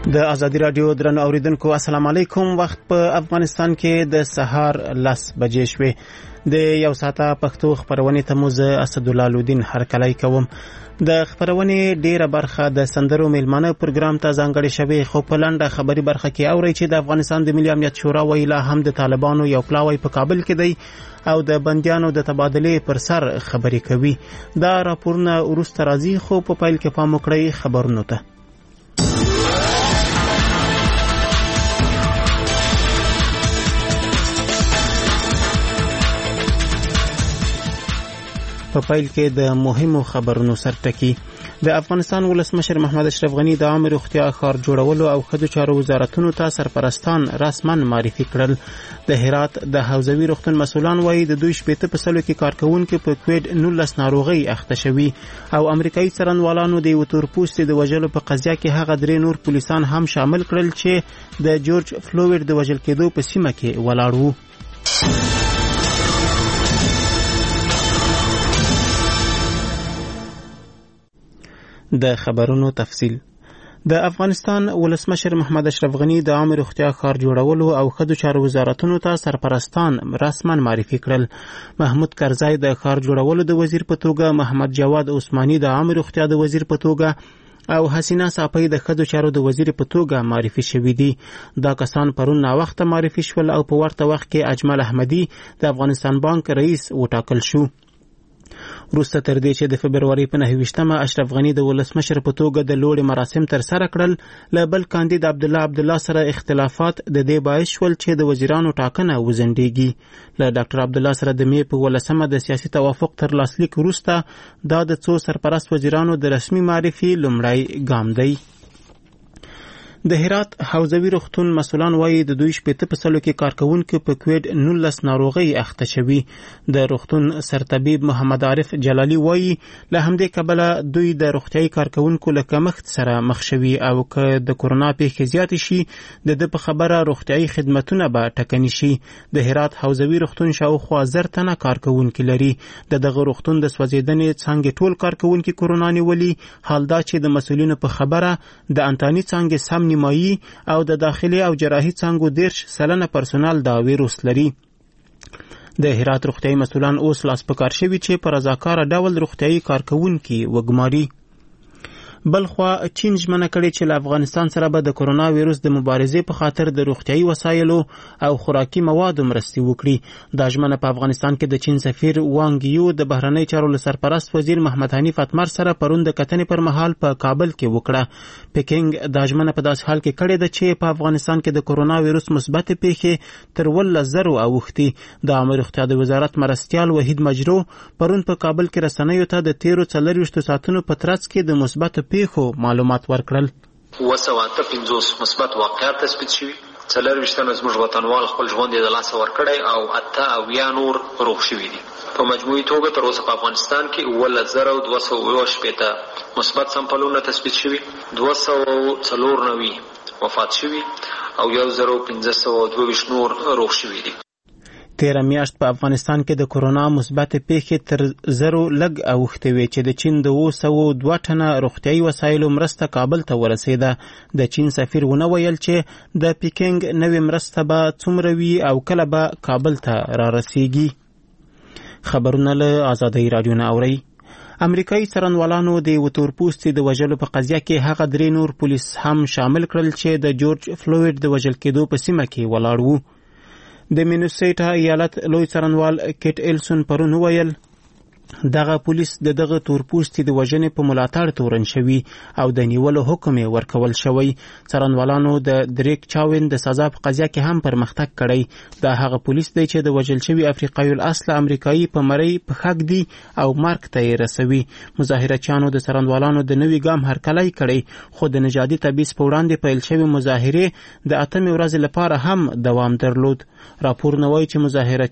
د ازادي رادیو درنو اوریدونکو السلام علیکم. وخت په افغانستان کې د سهار 10 بجې شوې. د یو ساعته پښتو خبرونه ته مو زه اسدالله لودین هرکلی کوم. د خبرونې ډیره برخه د سندرو میلمانه پروګرام ته ځانګړې شوې، خو په لنډه خبري برخه کې اورئ چې د افغانستان د ملي امنیت شورا ویلا هم د طالبانو یو پلاوی په کابل کې دی او د بندیانو د تبادلې پر سر خبرې کوي. دا راپورونه وروسته راځي، خو په پیل کې پام وکړئ خبرونو ته. په پیل کې د مهمو خبرونو سرټکی. د افغانستان ولسمشر محمد اشرف غنی د عامه روغتیا ښار جوړولو او ښځو چارو وزارتونو ته سرپرستان رسما معرفي کړل. د هرات د حوزوي روغتون مسؤلان وایي د 2.5% کې کارکونکو په کووډ 19 ناروغي اخته شوي او امریکایي څارنوالانو د یو تورپوستي د وژلو په قضیه کې هغه 3 نور پولیسان هم شامل کړل چې د جورج فلویډ د وژل کېدو په سیمه کې ولاړ وو. د خبرونو تفصیل. د افغانستان ولسمشر محمد اشرف غنی د عامه روغتیا ښار جوړولو او ښځو چارو وزارتونو ته سرپرستان رسما معرفي کړل. محمود کرزی د ښار جوړولو د وزیر په توګه، محمد جواد عثماني د عامه روغتیا د وزیر په توګه او حسینه صافی د ښځو چارو د وزیر په توګه معرفي شوي دي. دا کسان پرون ناوخته معرفي شول او په ورته وخت کې اجمل احمدي د افغانستان بانک رئیس وټاکل شو. وروسته تر دې چې د فبروري په 29مه اشرف غنی د ولسمشر په توګه د لوړې مراسم تر سره کړل، له بل کاندید عبدالله سره اختلافات د دې باعث شول چې د وزیرانو ټاکنه وزندېږي. له ډاکټر عبدالله سره د مې په 18مه د سیاسي توافق تر لاسلیک وروسته دا د څو سرپرست وزیرانو د رسمي معرفي لومړی ګام دی. د هرات حوزوي روغتون مسؤلان وایي د 2.5% کې کارکونکو په کووډ 19 ناروغي اخته شوي. د روغتون سرطبیب محمد عارف جلالی وایي له همدې کبله دوی د روغتیايي کارکونکو له کمښت سره مخ شوي او که د کورونا پیښې زیاتې شي د په خبره روغتیايي خدمتونه به ټکني شي. د هرات حوزوي روغتون شاوخوا 1000 تنه کارکونکي لري. دغه روغتون د سوځېدنې څانګې ټول کارکونکي کورونا نیولي. حال دا چې د مسؤلینو په خبره د انتاني څانګې سم نیمایي او د داخلي او جراحي څانګو 10% پرسونل دا ویروس لري. د هرات روغتیايي مسؤلان اوس لاس په کار شوي چې په رضاکاره ډول روغتیايي کارکونکي وګماري. بلخوا چین ژمنه کړې چې له افغانستان سره به د کورونا ویروس د مبارزې په خاطر د روغتیايي وسایلو او خوراکي موادو مرستې وکړي. دا ژمنه په افغانستان کې د چین سفیر وانګ یو د بهرنۍ چارو له سرپرست وزیر محمد حنیف اتمر سره پرون د کتنې پر مهال په کابل کې وکړه. پکینګ دا ژمنه په داسې حال کې کړې ده چې په افغانستان کې د کورونا ویروس مثبت پیښې تر 10,000 اوښتي. د عامه روغتیا د وزارت مرستیال وحید مجرو پرون په کابل کې رسنیو ته د 13 ساعتونو په ترڅ کې د مثبت پیښو معلومات ورکړل. 250 مثبت واقعات تثبیت شوي، 40 زموږ وطنوال خپل ژوند یې د لاسه ورکړی او 8 نور روغ شوي دي. په مجموعي توګه تر اوسه په افغانستان کې 10,270 مثبت سمپلونه تثبیت شوي، 294 وفات شوي او 1,522 نور روغ شوي دي. تیره میاشت په افغانستان کې د کورونا مثبت پیښې تر 0 لږ اوښتې وې چې د چین د 202 ټنه روغتیايي وسایلو مرسته کابل ته ورسېده. د چین سفیر ونه ویل چې د پیکینګ نوې مرسته به څومره وي او کله به کابل ته را رسیږي. خبرونه له ازادۍ رادیو نه اورئ. امریکایي څارنوالانو د یو تورپوستي د وژلو په قضیه کې هغه 3 نور پولیس هم شامل کړل چې د جورج فلویډ د وژل کېدو په سیمه کې ولاړ وو. د مینیسوټا ایالت لوی څارنوال کیټ ایلسون پرون ویل دغه پولیس دغه تورپوستي د وژنې په ملاتړ تورن شوي او د نیولو حکم یې ورکول شوی. څارنوالانو د دریک چاوین د سزا په قضیه کې هم پرمختګ کړی. دا هغه پولیس دی چې د وژل شوي افریقایي الاصل امریکایي په مرۍ په خک دی او مرګ ته یې رسوي. مظاهرچیانو د څارنوالانو د نوي ګام هرکلی کړی، خو د نژادي تبعیض په وړاندې پیل شوي مظاهرې د 8 ورځې لپاره هم دوام درلود. راپورونه وایي چې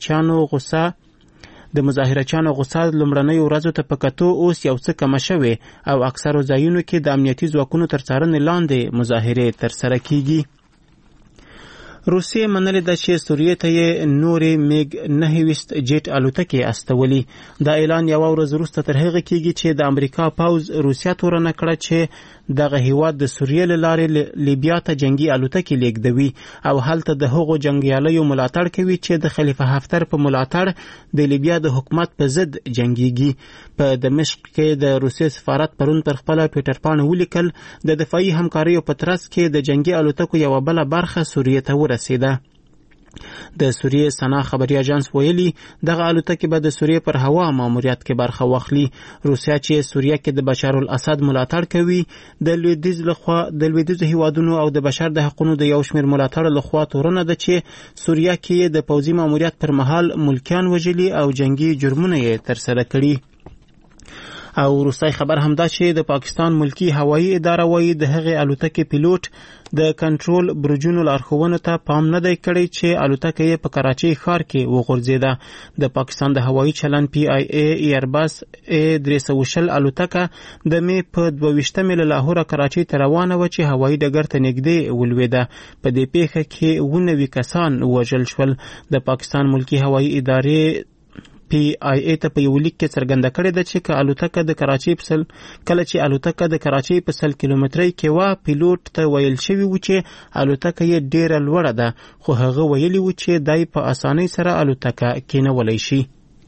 د مظاهرچیانو غوسه لومړنۍ ورځو ته په کتو اوس یو څه کمه شوې او اکثرو ځایونو کې د امنیتي ځواکونو تر څارنې لاندې مظاهرې ترسره کیږي. روسیې منلې ده چې سوریې ته یې نورې میګ 9 جیټ الوتکې استولي. دا اعلان یوه ورځ وروسته تر هغه کېږي چې د امریکا پوځ روسیه تورنه کړه چې دغه هیواد د سوریې له لارې لیبیا ته جنگي الوتکې لیږدوي او هلته د هغو جنګیالیو ملاتړ کوي چې د خلیفه حفتر په ملاتړ د لیبیا د حکومت په ضد جنگيږي. په دمشق کې د روسیې سفارت پرون پر خپله ټویټر پاڼه ولیکل د دفاعي همکاریو په ترڅ کې د جنگي الوتکو یوه بله برخه سوریې ته ورسېده. د سوریې سنا خبري اژانس ویلي دغه الوتکې به د سوریې پر هوا ماموریت کې برخه واخلي. روسیه چې سوریه کې د بشار الاسد ملاتړ کوي د لویدیځو هیوادونو او د بشر د حقوقو د یو شمېر ملاتړ لخوا تورنه ده چې سوریه کې د پوځي ماموریت پر مهال ملکیان وژلي او جنگي جرمونه یې ترسره کړي. او وروستی خبر همدا چې د پاکستان ملکی هوایي اداره وایي د هغې الوتکې پیلوټ د کنټرول برجونو لارښوونو ته پام نه دی کړی چې الوتکه یې په کراچۍ ښار کې وغورځېده. د پاکستان د هوایي چلن PIA ایرباس A320 الوتکه د مې په 22 له لاهوره کراچۍ ته روانه وه چې هوایي ډګر ته نږدې ولوېده. په دې پیښه کې 19 کسان وژل شول. د پاکستان ملکی هوایي ادارې PIA ته په یو لیک کې څرګنده کړې ده چې کله چې الوتکه د کراچۍ په 100 کیلومترۍ کې وه پیلوټ ته ویل شوي و چې الوتکه یې ډیره لوړه ده خو هغه ویلي و چې دای په اسانۍ سره الوتکه کېنولی شي.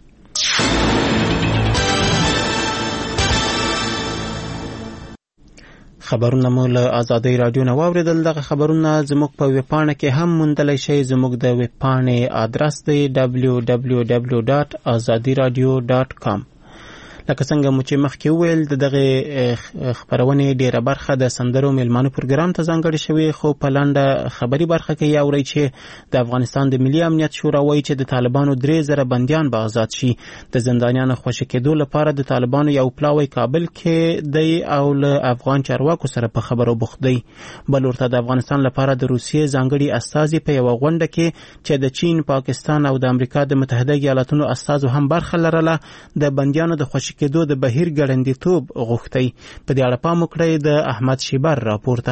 خبرونه مو له آزادۍ رادیو نه واورېدل. دغه خبرونه زموږ په ویبپاڼه کې هم موندلی شئ. زموږ د ویبپاڼې آدرس دی www.azadiradio.com. لکه څنګه مو چې مخکې وویل د دغه خبرونې ډیره برخه د سندرو میلمانو پروګرام ته ځانګړې شوې، خو په لنډه خبري برخه کې یاورئ چې د افغانستان د ملي امنیت شورا وایي چې د طالبانو 3000 بندیان به آزاد شي. د زندانیانو خوشي کېدو لپاره د طالبانو یو پلاوی کابل کې دی او له افغان چارواکو سره په خبرو بوخت دی. بل ورته د افغانستان لپاره د روسیې ځانګړي استازي په یوه غونډه کې چې د چین، پاکستان او د امریکا د متحده ایالاتونو استازو هم برخه لرله د بندیانو د خوشي کېدو د بهیر ګړندیتوب غوښتی. په دې اړه پام وکړئ د احمد شیبر راپورته.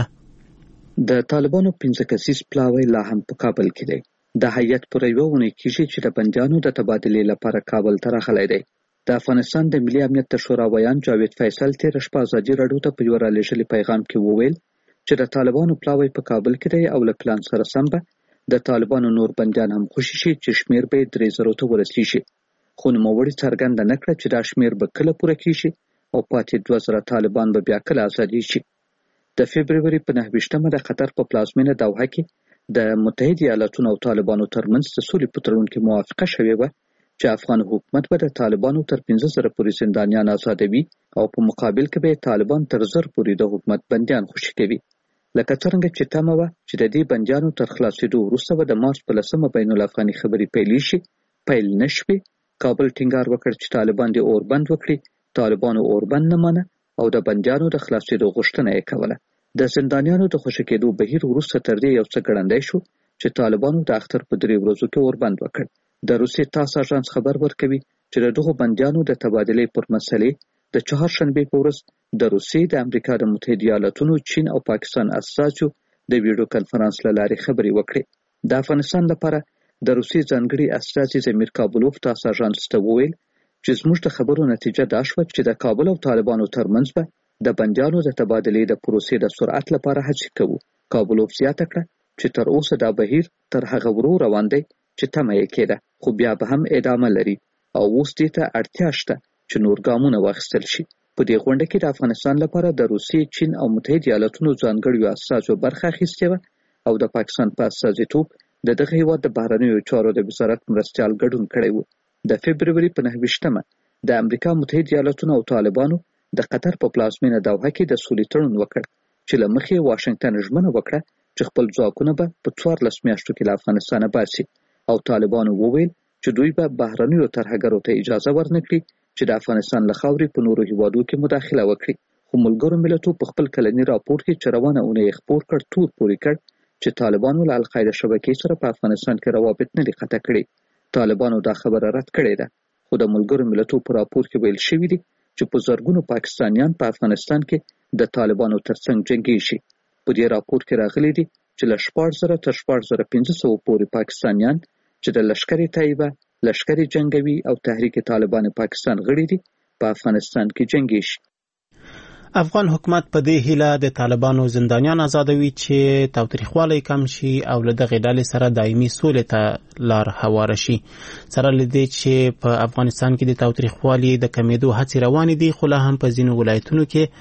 د طالبانو 15 کسیز پلاوی لا هم په کابل کې دی. د هیئت پر یوه اونۍ کېږي چې د بندیانو د تبادلې لپاره کابل ته راغلی دی. د افغانستان د ملي امنیت د شورا ویان جاوید فیصل تېره شپه ازادي راډیو ته په یوه رالیږلي پیغام کې وویل چې د طالبانو پلاوی په کابل کې دی او له پلان سره سم به د طالبانو نور بندیان هم خوشي شي چې شمېر به 3000 ته ورسیږي. خو نوموړي څرګنده نه کړه چې دا شمېر به کله پوره کېږي او پاتې 2000 طالبان به بیا کله ازادي شي. د فبروري په 29مه د قطر په پلازمینه دوحه کې د متحده ایالاتونو او طالبانو ترمنځ د سولې په تړون کې موافقه شوې وه چې افغان حکومت به د طالبانو تر 15000 پورې زندانیان آزادوي او په مقابل کې به طالبان تر 1000 پورې د حکومت بندیان خوشي کوي. لکه څرنګه چې تمه وه چې د دې بندیانو تر خلاصېدو وروسته به د مارچ په 10مه بین الافغاني خبرې پیلې شي. پیل نه شوې. کابل ټینګار وکړ چې طالبان دې اوربند وکړي. طالبانو اوربند نه منه او د بندیانو د خلاصېدو غوښتنه یې کوله. د زندانیانو د خوشي کېدو بهیر وروسته تر دې یو څه ګړندی شو چې طالبانو د اختر په 3 ورځو کې اوربند وکړ. د روسیې تاس اژانس خبر ورکوي چې د دغو بندیانو د تبادلې پر مسلې د چهارشنبې په ورځ د روسیې، د امریکا د متحده ایالاتونو، چین او پاکستان استازو د ویډیو کنفرانس له لارې خبرې وکړې. د افغانستان لپاره د روسیې ځانګړي استازي زمیر کابلوف تاس اژانس ته وویل چې زموږ د خبرو نتیجه دا شوه چې د کابل او طالبانو ترمنځ به د بندیانو د تبادلې د پروسې د سرعت لپاره هڅې کوو. کابلوف زیاته کړه چې تر اوسه دا بهیر تر هغه ورو روان دی چې تمه یې کېده، خو بیا به هم ادامه لري او اوس دې ته اړتیا شته چې نور ګامونه واخیستل شي. په دې غونډه کې د افغانستان لپاره د روسیې، چین او متحده ایالاتونو ځانګړیو استازو برخه اخیستې وه او د پاکستان په استازیتوب د دغه هیواد د بهرنیو چارو د وزارت مرستیال ګډون کړی و. د فبروري په 29مه د امریکا متحده ایالاتونو او طالبانو د قطر په پلازمینه دوحه کې د سولې تړون وکړ چې له مخې واشنګټن ژمنه وکړه چې خپل ځواکونه به په 14 میاشتو کې له افغانستانه باسي او طالبانو وویل چې دوی به بهرنیو ترهګرو ته اجازه ورنکړي چې د افغانستان له خاورې په نورو هیوادو کې مداخله وکړي. خو ملګرو ملتونو په خپل کلني راپور کې چې روانه اونۍ خپور کړ تور پورې کړ چې طالبانو له القاعده شبکې سره په افغانستان کې روابط نه دي قطع کړي. طالبانو دا خبره رد کړې ده، خو د ملګرو ملتونو په راپور کې ویل شوي دي چې په زرګونو پاکستانیان په افغانستان کې د طالبانو ترڅنګ جنګي شي. په دې راپور کې راغلي دي چې له 14,000 تر 14,500 پورې پاکستانیان چې د لشکر طیبه، لشکر جنگوي او تحریک طالبان پاکستان غړي دي په افغانستان کې جنگي شي. افغان حکومت په دې هیله د طالبانو زندانیان آزادوي چې تاوتریخوالی کم شي او له دغې ډلې سره دایمي سولې ته لار هواره شي. سره له دې چې په افغانستان کې د تاوتریخوالي د کمیدو هڅې روانې دي، خو لا هم په ځینو ولایتونو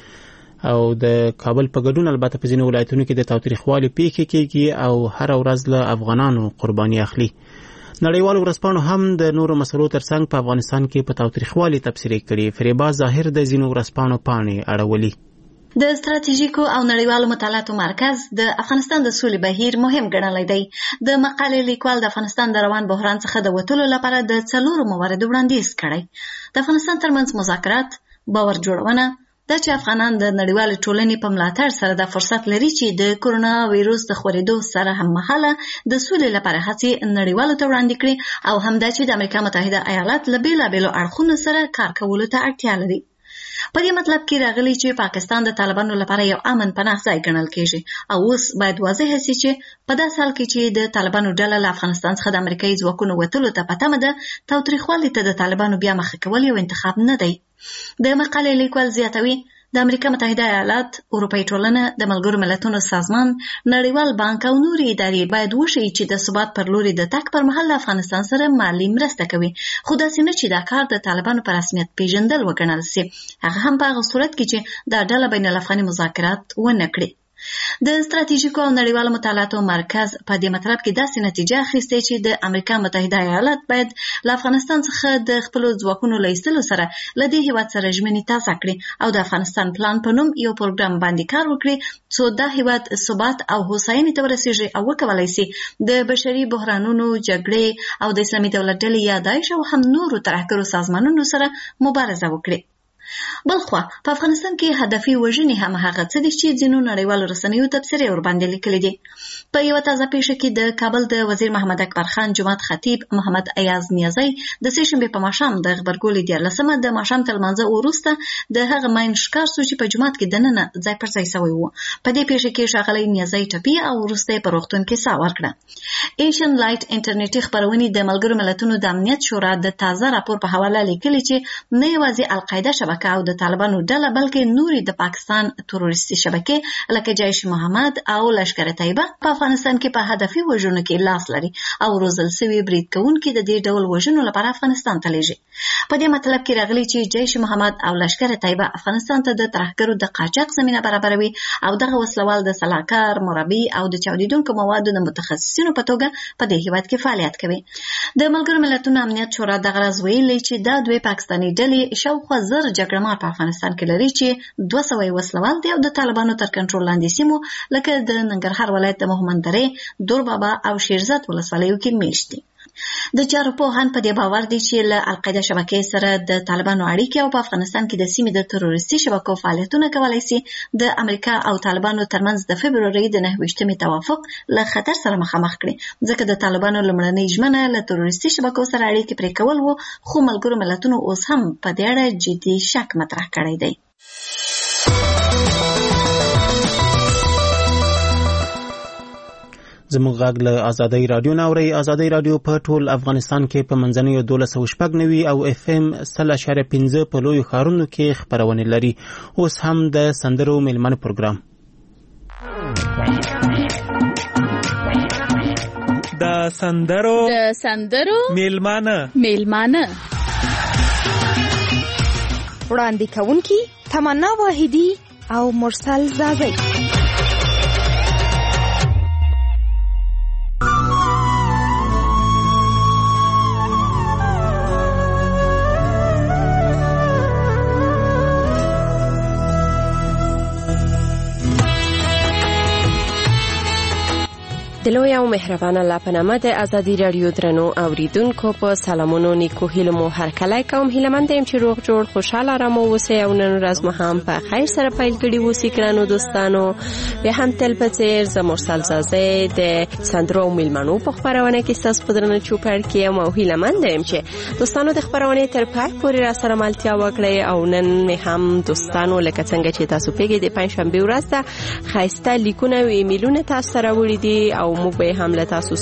کې او د کابل په ګډون البته په ځینو ولایتونو کې د تاوتریخوالي پیښې کېږي او هر ورځ له افغانانو قرباني اخلي. نړیوالو ورځپاڼو هم د نورو مسلو ترڅنګ په افغانستان کې په تاوتریخوالي تبصرې کړي. فریبا ظاهر د ځینو ورځپاڼو پاڼې اړولي. د ستراتیژیکو او نړیوالو مطالعاتو مرکز د افغانستان د سولې بهیر مهم ګڼلی دی. د مقالې لیکوال د افغانستان د روان بحران څخه د وتلو لپاره د 4 مواردو وړاندیز کړی. د افغانستان ترمنځ مذاکرات، باور جوړونه، دا چې افغانان د نړیوالې ټولنې په ملاتړ سره د فرصت لري چې د کورونا وایروس د خورېدو سره هم مهاله د سولې لپاره هڅې نړیوالو ته وړاندې کړي، او همدا چې د امریکا متحده ایالات له بېلابېلو اړخونو سره کار کولو ته اړتیا لري. په دې مطلب کې راغلی چې پاکستان د طالبانو لپاره یو امن پناه ځای ګڼل کېږي، او اوس باید واضح شي چې په داسې حال کې چې د طالبانو ډله له افغانستان څخه د امریکایي ځواکونو وتلو ته په تمه ده، تاوتریخوالي ته د طالبانو بیا مخه کول یو انتخاب نه دی. د مقالې لیکوال زیاتوي د امریکا متحده ایالات، اروپایي ټولنه، د ملګرو ملتونو سازمان، نړیوال بانک او نورې ادارې باید وښیي چې د ثبات پر لوري د تګ پر مهال له افغانستان سره مالي مرسته کوي، خو داسې نه چې دا کار د طالبانو په رسمیت پیژندل وګڼل سي، هغه هم په هغه صورت کې چې دا ډله بین الافغاني مذاکرات ونه کړي. د ستراتیژیکو او نړیوالو مطالعاتو مرکز په دې مطلب کې داسې نتیجه اخیسته چې د امریکا متحده ایالات باید له افغانستان څخه د خپل ځواکونو له ایستلو سره له دې هیواد سره ژمنې تازه کړي او د افغانستان پلان په نوم یو پروګرام باندې کار وکړي څو دا هیواد ثبات او هوساینې ته ورسیږي او وکولای شي د بشري بحرانونو، جګړې او د اسلامي دولت ډلې یا داعش او هم نورو ترهګرو سازمانونو سره مبارزه وکړي. بلخوا په افغانستان کې هدفي وژنې هم هغه څه دي چې ځینو نړیوالو رسنیو تبصرې ورباندې لیکلي دي. په یوه تازه پیښه کې د کابل د وزیر محمد اکبر خان جماعت خطیب محمد ایاز نیازی د سې شنبې په ماښام د غبرګولي 14مه د ماښام تر لمانځه وروسته د هغه ماین ښکار شو چې په جومات کې دننه ځای پر ځای سوی و. په دې پیښه کې ښاغلی نیازی ټپي او وروسته په روغتون کې ساه ورکړه. ایشین لایټ انټرنیټي خپرونې د ملګرو ملتونو د امنیت شورا د تازه راپور په حواله لیکلي چې نه یوازې القاعده شبکه او د طالبانو ډله بلکې نوري د پاکستان تروریستي شبکې لکه جیش محمد او لشکر طیبه په افغانستان کې په هدفي وژنو کې لاس لري او روزل سوي برید کوونکي د دې ډول وژنو لپاره افغانستان ته لیږي. په دې مطلب کې راغلي چې جیش محمد او لشکر طیبه افغانستان ته د ترهګرو د قاچاق زمينه برابروي او دغه وسلوال د سلاکار، مربي او د چاودیدونکو موادو د متخصصینو په توګه په دې هیواد کې فعالیت کوي. د ملګرو ملتونو امنیت شورا دغه راز ویلي چې دا دوی پاکستاني ډلې شاوخوا 1000 جګړهمار په افغانستان کې لري چې 200 وسلوال دي او د طالبانو تر کنټرول لاندې سیمو لکه د ننګرهار ولایت د مومندرې، دوربابا او شیرزاد ولسوالیو کې میشت دي. د چارو پوهان په دې باور دي چې له القاعده شبکې سره د طالبانو اړیکې او په افغانستان کې د سیمې د تروریستي شبکو فعالیتونه کولای شي د امریکا او طالبانو ترمنځ د فبرورۍ د 29مې توافق له خطر سره مخامخ کړي، ځکه د طالبانو لومړنۍ ژمنه له تروریستي شبکو سره اړیکې پرې کول وو، خو ملګرو ملتونو اوس هم په دې اړه جدي شک مطرح کړی دی. زموږ غږ له ازادۍ رادیو نه اورئ. ازادۍ رادیو په ټول افغانستان کې په منځنیو 1290 او FM 100.5 په لویو ښارونو کې خپرونې لري. اوس هم د سندرو میلمنو پروګرام. د سندرو میلمانه وړاندې کوونکي تمنا واحدی او مرسل زازی. د لوی او مهربان الله په نامه د ازادي رادیو درنو اوریدونکو په سلامونو نیکو هیلو مو هر کله کوم هیلمند یم چې روغ جوړ خوشاله رمو اوسئ او نن ورځ مو هم په خیر سره پیل کړي اوسئ ګرانو دوستانو. بیا هم تل په څیر زه مرسل زازه د سندرو او میلمنو په خپرونه کې ستاسو په درنه چوپړ کې یم او هیلمند یم چې دوستانو د خپرونې تر پای پورې را سره ملتیا وکړئ او نن مې هم دوستانو لکه څنګه چې تاسو پیګې د پنځشنبه ورځ ته ښایسته لیکونه او ایمیلونه تاسو سره وړي دي او موږ به هم له تاسو